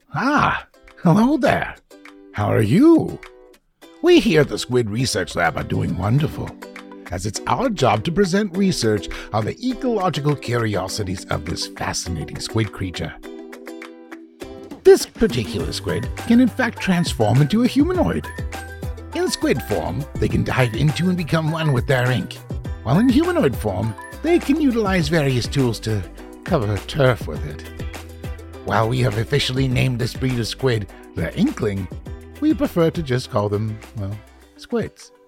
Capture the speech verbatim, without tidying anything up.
Ah, hello there. How are you? We here at the Squid Research Lab are doing wonderful, as it's our job to present research on the ecological curiosities of this fascinating squid creature. This particular squid can in fact transform into a humanoid. In squid form, they can dive into and become one with their ink, while in humanoid form, they can utilize various tools to cover turf with it. While we have officially named this breed of squid the Inkling, we prefer to just call them, well, squids.